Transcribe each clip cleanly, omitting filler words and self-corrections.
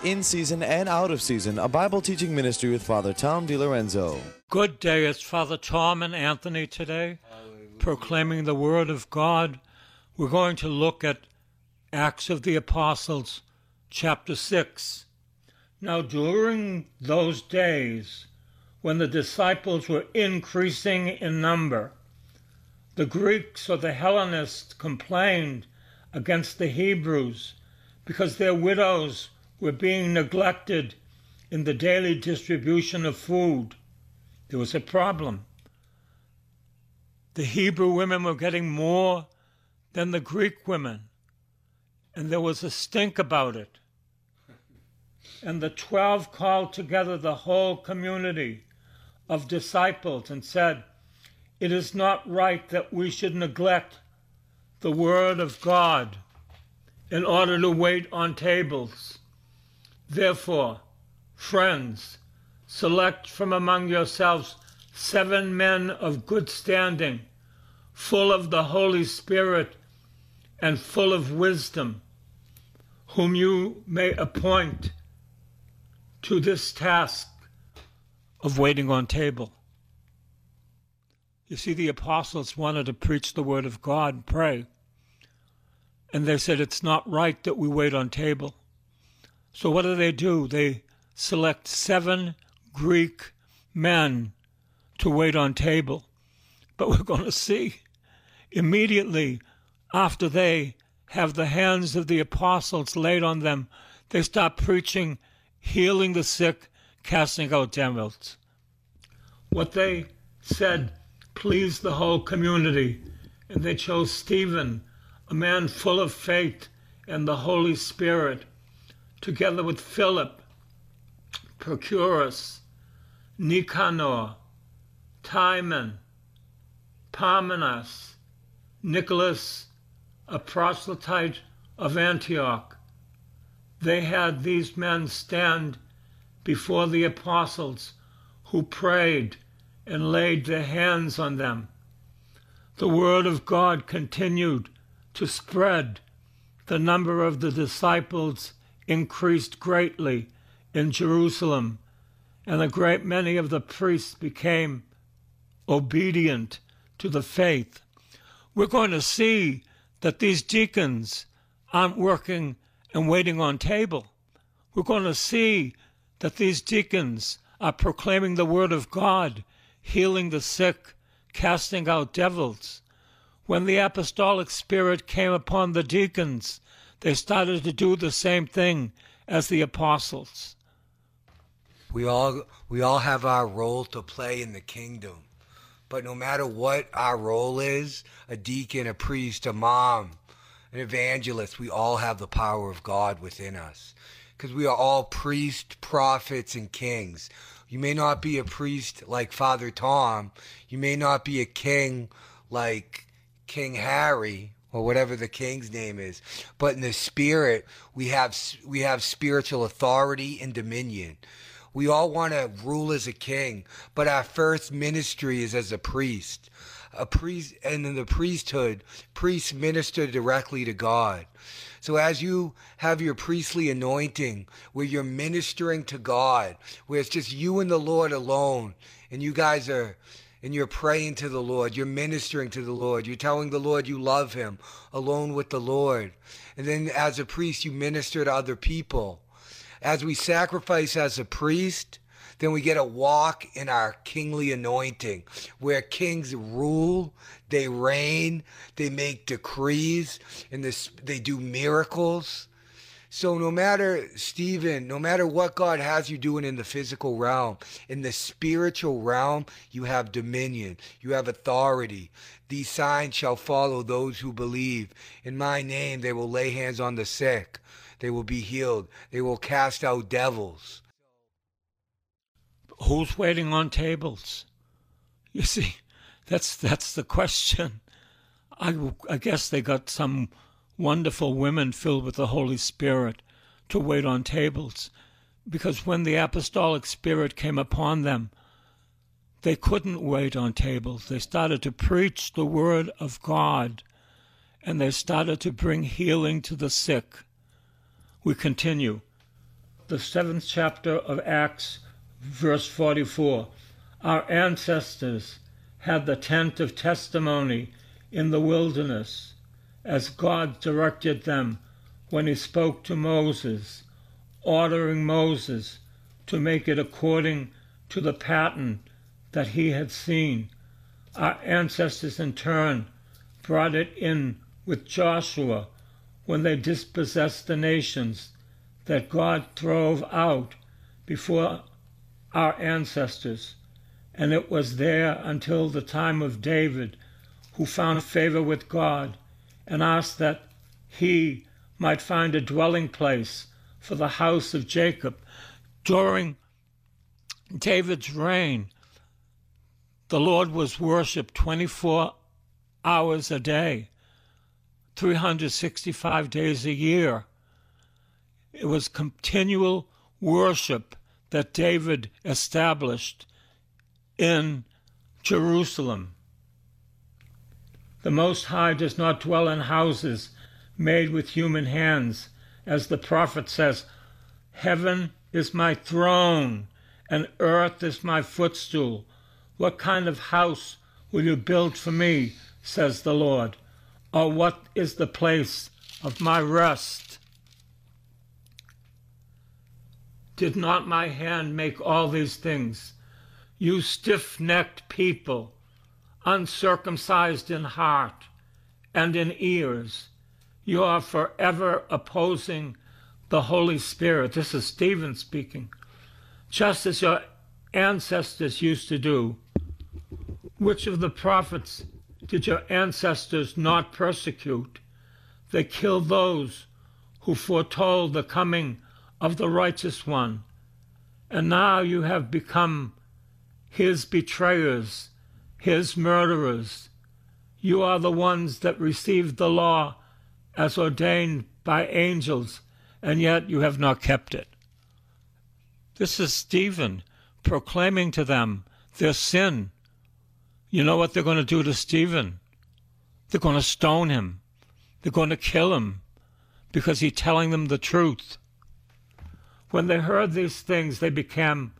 In Season and Out of Season, a Bible teaching ministry with Father Tom DiLorenzo. Good day. It's Father Tom and Anthony today, proclaiming the Word of God. We're going to look at Acts of the Apostles, chapter 6. Now, during those days, when the disciples were increasing in number, the Greeks or the Hellenists complained against the Hebrews because their widows were being neglected in the daily distribution of food. There was a problem. The Hebrew women were getting more than the Greek women, and there was a stink about it. And the 12 called together the whole community of disciples and said, "It is not right that we should neglect the word of God in order to wait on tables. Therefore, friends, select from among yourselves 7 men of good standing, full of the Holy Spirit and full of wisdom, whom you may appoint to this task of waiting on table." You see, the apostles wanted to preach the word of God and pray. And they said, it's not right that we wait on table. So what do? They select 7 Greek men to wait on table. But we're going to see immediately after they have the hands of the apostles laid on them, they start preaching, healing the sick, casting out devils. What they said pleased the whole community, and they chose Stephen, a man full of faith and the Holy Spirit, together with Philip, Prochorus, Nicanor, Timon, Parmenas, Nicholas, a proselyte of Antioch. They had these men stand before the apostles, who prayed and laid their hands on them. The word of God continued to spread. The number of the disciples increased greatly in Jerusalem, and a great many of the priests became obedient to the faith. We're going to see that these deacons aren't working and waiting on table. We're going to see that these deacons are proclaiming the word of God, healing the sick, casting out devils. When the apostolic spirit came upon the deacons, they started to do the same thing as the apostles. We all have our role to play in the kingdom. But no matter what our role is, a deacon, a priest, a mom, an evangelist, we all have the power of God within us. Because we are all priests, prophets, and kings. You may not be a priest like Father Tom. You may not be a king like King Harry, or whatever the king's name is. But in the spirit, we have spiritual authority and dominion. We all want to rule as a king, but our first ministry is as a priest. A priest, and in the priesthood, priests minister directly to God. So as you have your priestly anointing, where you're ministering to God, where it's just you and the Lord alone, and you guys are, and you're praying to the Lord, you're ministering to the Lord, you're telling the Lord you love him, alone with the Lord. And then as a priest, you minister to other people. As we sacrifice as a priest, then we get to walk in our kingly anointing, where kings rule, they reign, they make decrees, and they do miracles. So no matter, Stephen, no matter what God has you doing in the physical realm, in the spiritual realm, you have dominion, you have authority. These signs shall follow those who believe. In my name they will lay hands on the sick. They will be healed. They will cast out devils. Who's waiting on tables? You see, that's the question. I guess they got some wonderful women filled with the Holy Spirit to wait on tables, because when the apostolic spirit came upon them, they couldn't wait on tables. They started to preach the word of God, and they started to bring healing to the sick. We continue. the 7th chapter of Acts, verse 44. Our ancestors had the tent of testimony in the wilderness, as God directed them when he spoke to Moses, ordering Moses to make it according to the pattern that he had seen. Our ancestors in turn brought it in with Joshua when they dispossessed the nations that God drove out before our ancestors, and it was there until the time of David, who found favor with God and asked that he might find a dwelling place for the house of Jacob. During David's reign, the Lord was worshipped 24 hours a day, 365 days a year. It was continual worship that David established in Jerusalem. The Most High does not dwell in houses made with human hands. As the prophet says, "Heaven is my throne, and earth is my footstool. What kind of house will you build for me, says the Lord? Or what is the place of my rest? Did not my hand make all these things? You stiff-necked people, uncircumcised in heart and in ears, you are forever opposing the Holy Spirit." This is Stephen speaking. "Just as your ancestors used to do. Which of the prophets did your ancestors not persecute? They killed those who foretold the coming of the righteous one. And now you have become his betrayers, his murderers. You are the ones that received the law as ordained by angels, and yet you have not kept it." This is Stephen proclaiming to them their sin. You know what they're going to do to Stephen? They're going to stone him. They're going to kill him because he's telling them the truth. When they heard these things, they became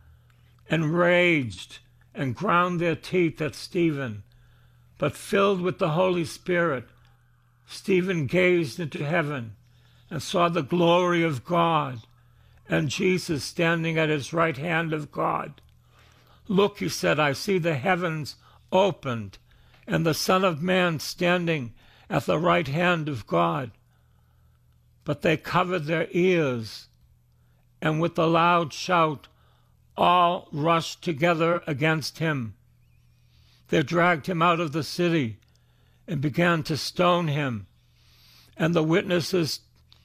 enraged and ground their teeth at Stephen. But filled with the Holy Spirit, Stephen gazed into heaven and saw the glory of God and Jesus standing at his right hand of God. "Look," he said, "I see the heavens opened and the Son of Man standing at the right hand of God." But they covered their ears, and with a loud shout, all rushed together against him. They dragged him out of the city and began to stone him. And the witnesses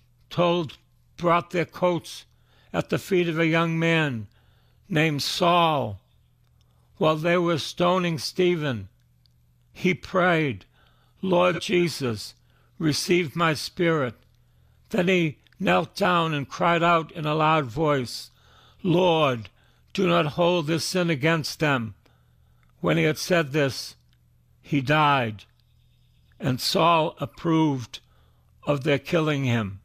brought their coats at the feet of a young man named Saul. While they were stoning Stephen, he prayed, "Lord Jesus, receive my spirit." Then he knelt down and cried out in a loud voice, "Lord, do not hold this sin against them." When he had said this, he died, and Saul approved of their killing him.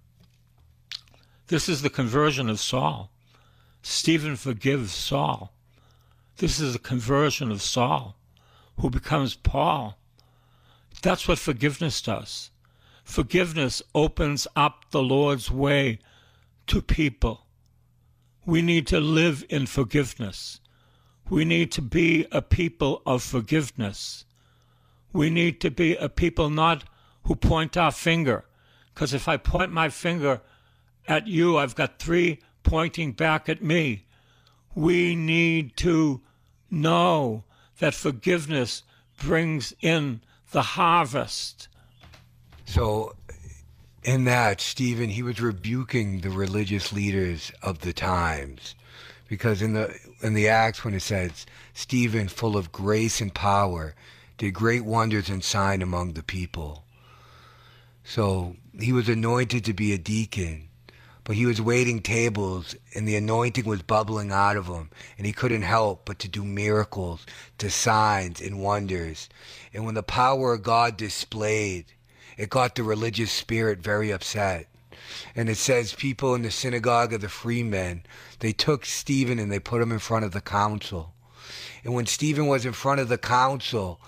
This is the conversion of Saul. Stephen forgives Saul. This is the conversion of Saul, who becomes Paul. That's what forgiveness does. Forgiveness opens up the Lord's way to people. We need to live in forgiveness. We need to be a people of forgiveness. We need to be a people not who point our finger, because if I point my finger at you, I've got three pointing back at me. We need to know that forgiveness brings in the harvest. So in that, Stephen, he was rebuking the religious leaders of the times. Because in the Acts, when it says, Stephen, full of grace and power, did great wonders and signs among the people. So he was anointed to be a deacon, but he was waiting tables, and the anointing was bubbling out of him, and he couldn't help but to do miracles, to signs and wonders. And when the power of God displayed, it got the religious spirit very upset. And it says people in the synagogue of the freemen, they took Stephen and they put him in front of the council. And when Stephen was in front of the council,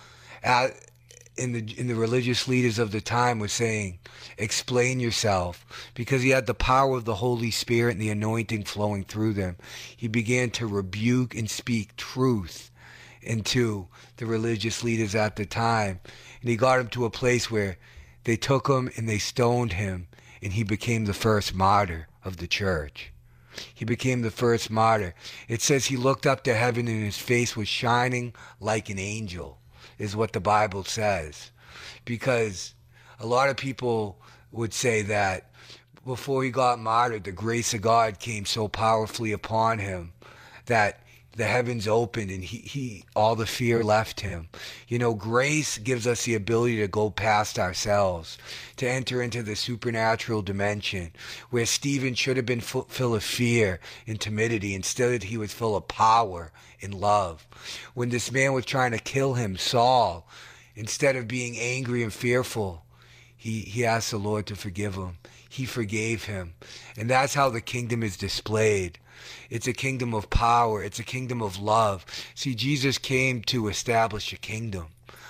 in the religious leaders of the time were saying, explain yourself, because he had the power of the Holy Spirit and the anointing flowing through them. He began to rebuke and speak truth into the religious leaders at the time. And he got him to a place where they took him and they stoned him, and he became the first martyr of the church. He became the first martyr. It says he looked up to heaven and his face was shining like an angel, is what the Bible says. Because a lot of people would say that before he got martyred, the grace of God came so powerfully upon him that the heavens opened and he all the fear left him. You know, grace gives us the ability to go past ourselves, to enter into the supernatural dimension where Stephen should have been full of fear and timidity. Instead, he was full of power and love. When this man was trying to kill him, Saul, instead of being angry and fearful, he asked the Lord to forgive him. He forgave him. And that's how the kingdom is displayed. It's a kingdom of power. It's a kingdom of love. See, Jesus came to establish a kingdom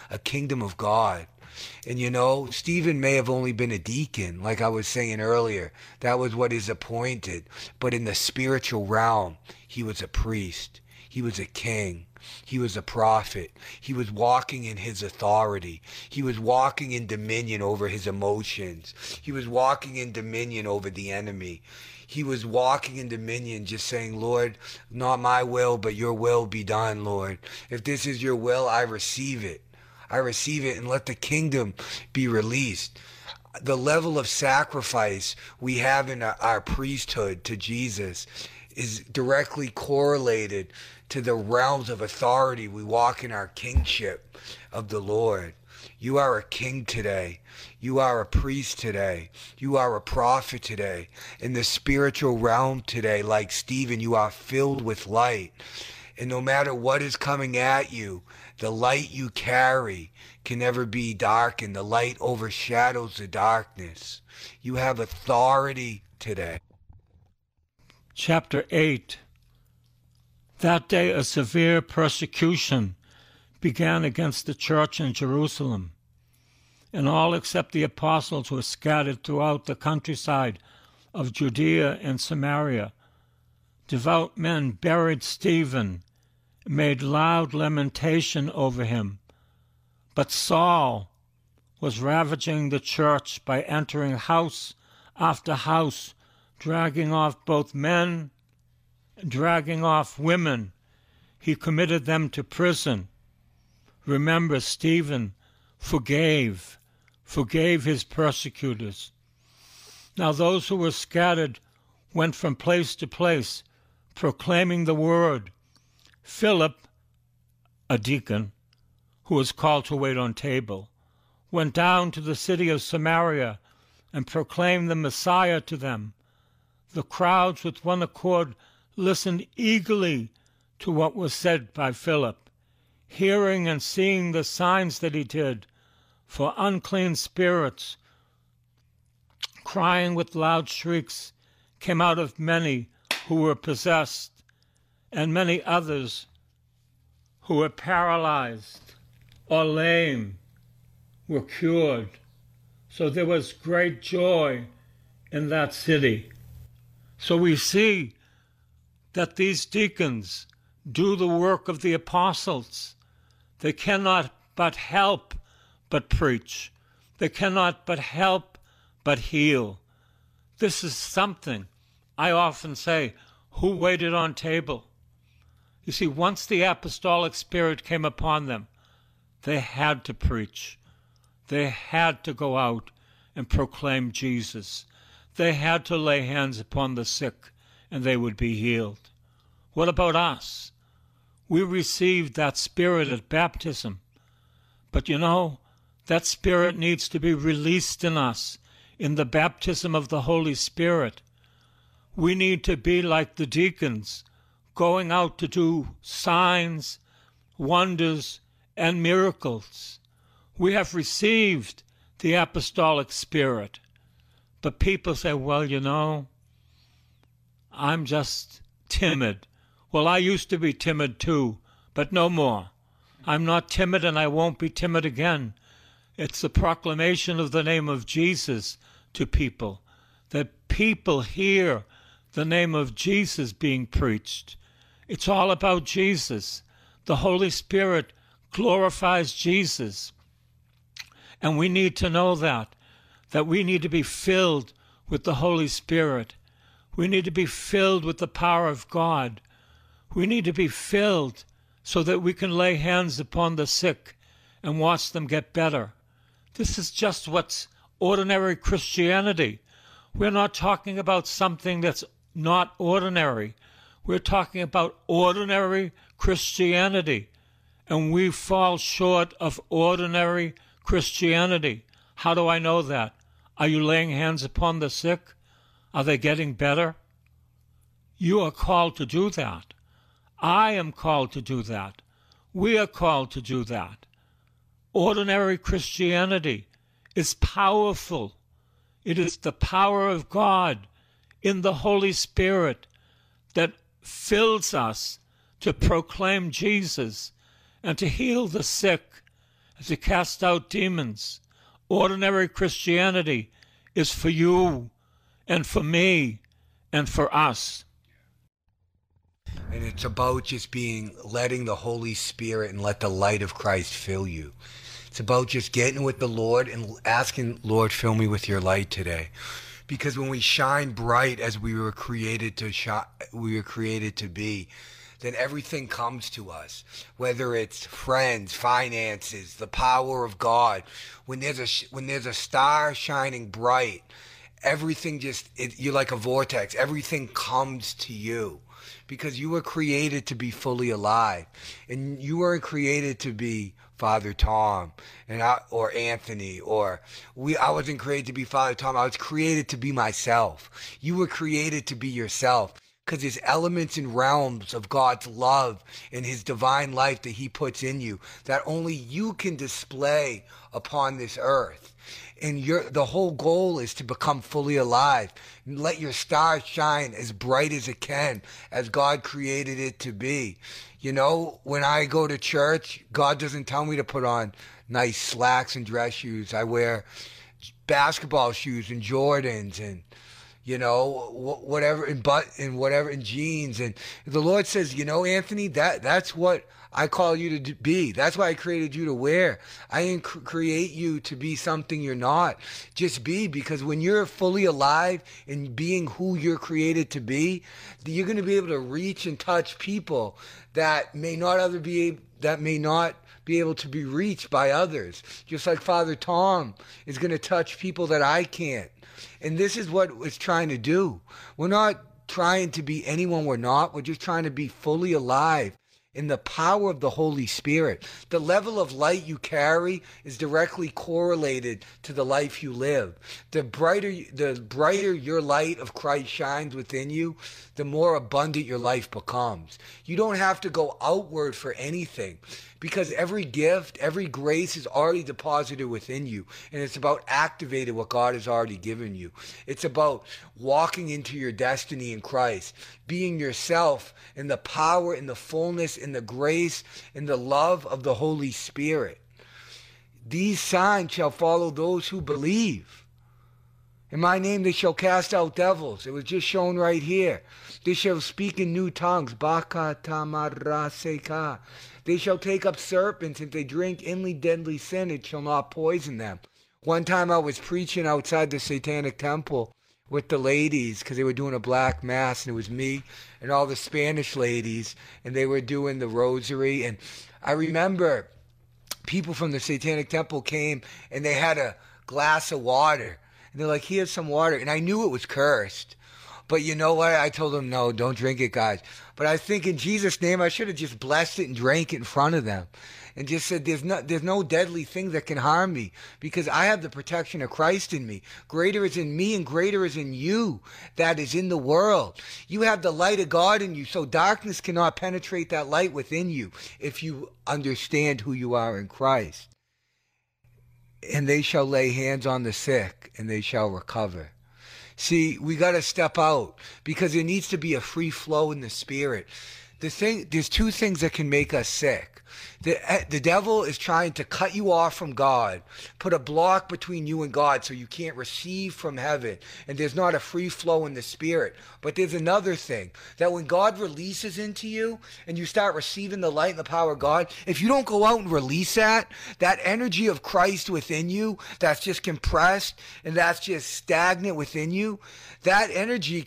of God. And you know, Stephen may have only been a deacon, like I was saying earlier. That was what is appointed. But in the spiritual realm, he was a priest. He was a king. He was a prophet. He was walking in his authority. He was walking in dominion over his emotions. He was walking in dominion over the enemy. He was walking in dominion, just saying, Lord, not my will, but your will be done, Lord. If this is your will, I receive it. I receive it, and let the kingdom be released. The level of sacrifice we have in our priesthood to Jesus is directly correlated to the realms of authority we walk in our kingship of the Lord. You are a king today. You are a priest today. You are a prophet today. In the spiritual realm today, like Stephen, you are filled with light. And no matter what is coming at you, the light you carry can never be darkened. The light overshadows the darkness. You have authority today. Chapter 8. That day a severe persecution began against the church in Jerusalem, and all except the apostles were scattered throughout the countryside of Judea and Samaria. Devout men buried Stephen and made loud lamentation over him. But Saul was ravaging the church by entering house after house, dragging off both men and dragging off women. He committed them to prison. Remember, Stephen forgave his persecutors. Now those who were scattered went from place to place, proclaiming the word. Philip, a deacon, who was called to wait on table, went down to the city of Samaria and proclaimed the Messiah to them. The crowds with one accord listened eagerly to what was said by Philip, hearing and seeing the signs that he did. For unclean spirits, crying with loud shrieks, came out of many who were possessed, and many others who were paralyzed or lame were cured. So there was great joy in that city. So we see that these deacons do the work of the apostles. They cannot but help but preach. They cannot but help but heal. This is something I often say, who waited on table? You see, once the apostolic spirit came upon them, they had to preach. They had to go out and proclaim Jesus. They had to lay hands upon the sick and they would be healed. What about us? We received that spirit at baptism. But you know, that spirit needs to be released in us in the baptism of the Holy Spirit. We need to be like the deacons, going out to do signs, wonders, and miracles. We have received the apostolic spirit, But people say, well, you know, I'm just timid. Well, I used to be timid too, but no more. I'm not timid and I won't be timid again. It's the proclamation of the name of Jesus to people, that people hear the name of Jesus being preached. It's all about Jesus. The Holy Spirit glorifies Jesus. And we need to know that we need to be filled with the Holy Spirit. We need to be filled with the power of God. We need to be filled so that we can lay hands upon the sick and watch them get better. This is just what's ordinary Christianity. We're not talking about something that's not ordinary. We're talking about ordinary Christianity. And we fall short of ordinary Christianity. How do I know that? Are you laying hands upon the sick? Are they getting better? You are called to do that. I am called to do that. We are called to do that. Ordinary Christianity is powerful. It is the power of God in the Holy Spirit that fills us to proclaim Jesus and to heal the sick and to cast out demons. Ordinary Christianity is for you and for me and for us. And it's about just letting the Holy Spirit and let the light of Christ fill you. It's about just getting with the Lord and asking, Lord, fill me with your light today. Because when we shine bright as we were created to be, then everything comes to us. Whether it's friends, finances, the power of God. When there's a star shining bright, everything you're like a vortex. Everything comes to you. Because you were created to be fully alive. And you weren't created to be Father Tom or Anthony I wasn't created to be Father Tom. I was created to be myself. You were created to be yourself. Because there's elements and realms of God's love and his divine life that he puts in you that only you can display upon this earth. And the whole goal is to become fully alive. And let your star shine as bright as it can, as God created it to be. You know, when I go to church, God doesn't tell me to put on nice slacks and dress shoes. I wear basketball shoes and Jordans and, you know, whatever, and jeans. And the Lord says, you know, Anthony, that's what I call you to be. That's why I created you to wear. I didn't create you to be something you're not. Just be, because when you're fully alive and being who you're created to be, you're going to be able to reach and touch people that may not be able to be reached by others. Just like Father Tom is going to touch people that I can't. And this is what it's trying to do. We're not trying to be anyone we're not. We're just trying to be fully alive in the power of the Holy Spirit. The level of light you carry is directly correlated to the life you live. The brighter your light of Christ shines within you, the more abundant your life becomes. You don't have to go outward for anything, because every gift, every grace is already deposited within you. And it's about activating what God has already given you. It's about walking into your destiny in Christ, being yourself in the power, in the fullness, in the grace, in the love of the Holy Spirit. These signs shall follow those who believe. In my name they shall cast out devils. It was just shown right here. They shall speak in new tongues. Baka tamaraseka. They shall take up serpents. If they drink any deadly sin, it shall not poison them. One time I was preaching outside the Satanic Temple with the ladies, because they were doing a black mass, and it was me and all the Spanish ladies, and they were doing the rosary. And I remember people from the Satanic Temple came, and they had a glass of water. And they're like, here's some water. And I knew it was cursed. But you know what? I told them, no, don't drink it, guys. But I think in Jesus' name, I should have just blessed it and drank it in front of them. And just said, there's no deadly thing that can harm me, because I have the protection of Christ in me. Greater is in me and greater is in you that is in the world. You have the light of God in you, so darkness cannot penetrate that light within you if you understand who you are in Christ. And they shall lay hands on the sick, and they shall recover. See, we got to step out because there needs to be a free flow in the spirit. There's two things that can make us sick. The devil is trying to cut you off from God, put a block between you and God so you can't receive from heaven, and there's not a free flow in the spirit. But there's another thing, that when God releases into you and you start receiving the light and the power of God, if you don't go out and release that energy of Christ within you that's just compressed and that's just stagnant within you, that energy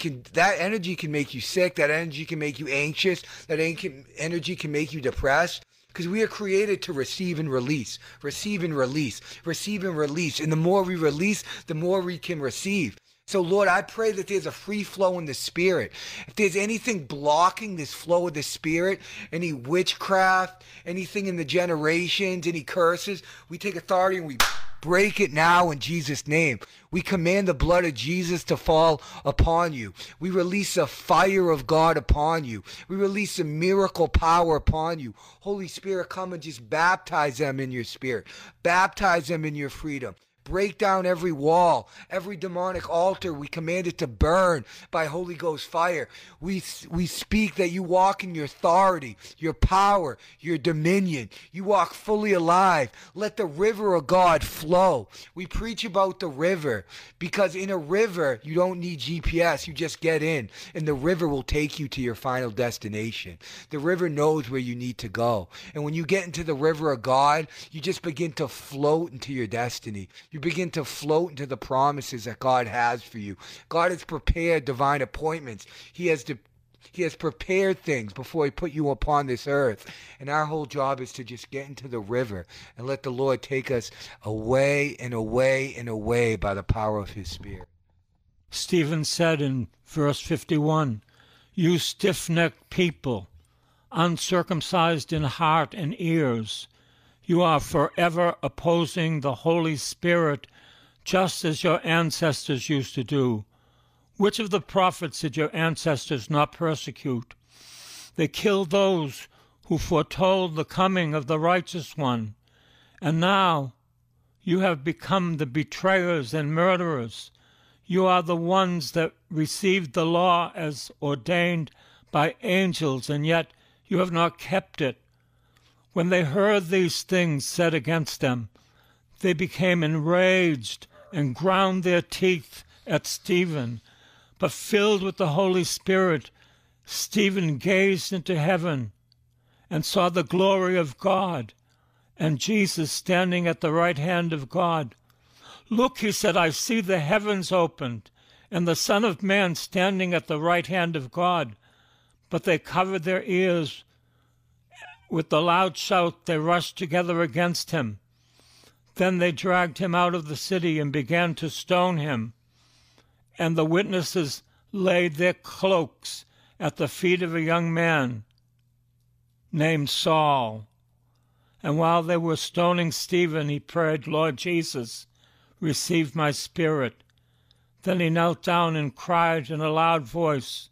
can make you sick, that energy can make you anxious, that energy can make you depressed. Because we are created to receive and release, receive and release, receive and release. And the more we release, the more we can receive. So, Lord, I pray that there's a free flow in the spirit. If there's anything blocking this flow of the spirit, any witchcraft, anything in the generations, any curses, we take authority and we break it now in Jesus' name. We command the blood of Jesus to fall upon you. We release the fire of God upon you. We release the miracle power upon you. Holy Spirit, come and just baptize them in your spirit. Baptize them in your freedom. Break down every wall, every demonic altar. We command it to burn by Holy Ghost fire. We speak that you walk in your authority, your power, your dominion. You walk fully alive. Let the river of God flow. We preach about the river because in a river, you don't need GPS. You just get in and the river will take you to your final destination. The river knows where you need to go. And when you get into the river of God, you just begin to float into your destiny. You begin to float into the promises that God has for you. God has prepared divine appointments. He has prepared things before he put you upon this earth. And our whole job is to just get into the river and let the Lord take us away and away and away by the power of his Spirit. Stephen said in verse 51, "You stiff-necked people, uncircumcised in heart and ears, you are forever opposing the Holy Spirit, just as your ancestors used to do. Which of the prophets did your ancestors not persecute? They killed those who foretold the coming of the righteous one. And now you have become the betrayers and murderers. You are the ones that received the law as ordained by angels, and yet you have not kept it." When they heard these things said against them, they became enraged and ground their teeth at Stephen. But filled with the Holy Spirit, Stephen gazed into heaven and saw the glory of God and Jesus standing at the right hand of God. "Look," he said, "I see the heavens opened and the Son of Man standing at the right hand of God." But they covered their ears. With the loud shout, they rushed together against him. Then they dragged him out of the city and began to stone him. And the witnesses laid their cloaks at the feet of a young man named Saul. And while they were stoning Stephen, he prayed, "Lord Jesus, receive my spirit." Then he knelt down and cried in a loud voice,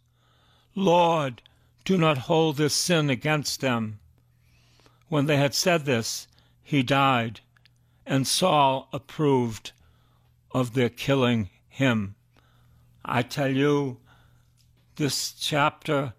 "Lord, do not hold this sin against them." When they had said this, he died, and Saul approved of their killing him. I tell you, this chapter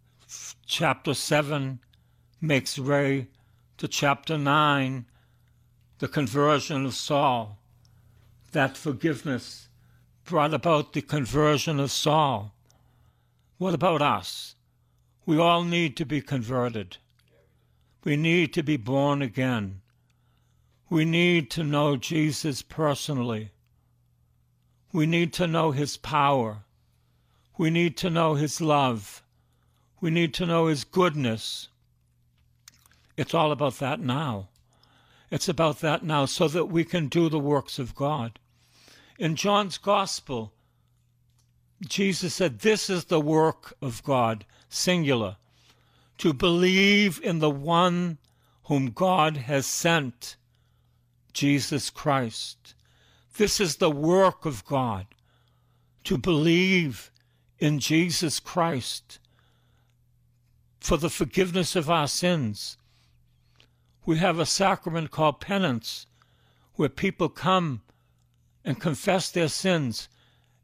7, makes way to chapter 9, the conversion of Saul. That forgiveness brought about the conversion of Saul. What about us? We all need to be converted. We need to be born again. We need to know Jesus personally. We need to know his power. We need to know his love. We need to know his goodness. It's all about that now. It's about that now so that we can do the works of God. In John's Gospel, Jesus said, "This is the work of God," singular, "to believe in the one whom God has sent, Jesus Christ." This is the work of God, to believe in Jesus Christ for the forgiveness of our sins. We have a sacrament called penance, where people come and confess their sins,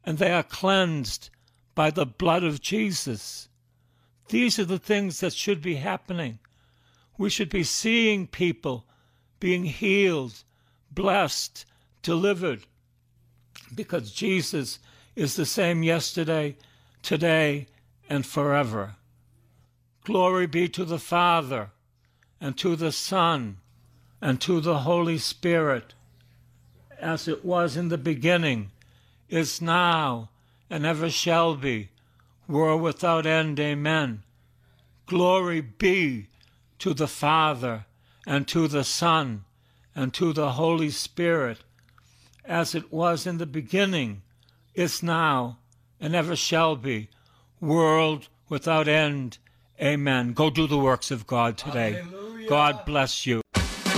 and they are cleansed by the blood of Jesus. These are the things that should be happening. We should be seeing people being healed, blessed, delivered, because Jesus is the same yesterday, today, and forever. Glory be to the Father, and to the Son, and to the Holy Spirit, as it was in the beginning, is now, and ever shall be, world without end. Amen. Glory be to the Father, and to the Son, and to the Holy Spirit, as it was in the beginning, is now, and ever shall be, world without end. Amen. Go do the works of God today. Hallelujah. God bless you.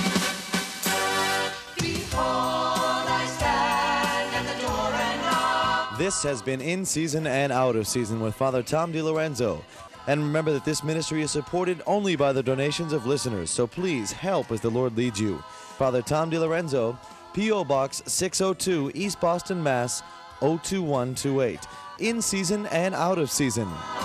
This has been In Season and Out of Season with Father Tom DiLorenzo. And remember that this ministry is supported only by the donations of listeners, so please help as the Lord leads you. Father Tom DiLorenzo, P.O. Box 602, East Boston, Mass. 02128. In Season and Out of Season.